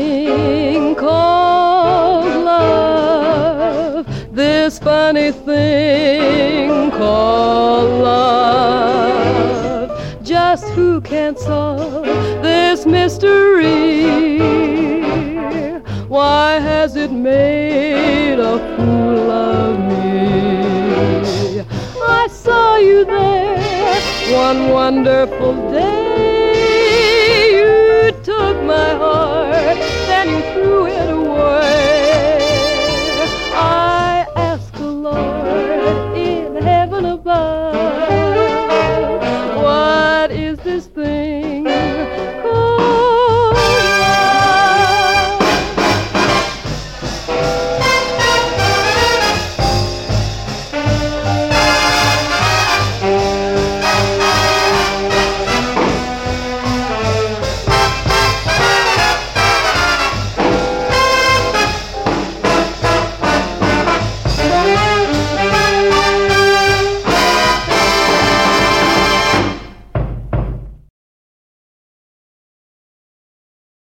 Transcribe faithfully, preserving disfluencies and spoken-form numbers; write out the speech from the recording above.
thing called love, this funny thing called love. Just who can solve this mystery? Why has it made a fool of me? I saw you there one wonderful day.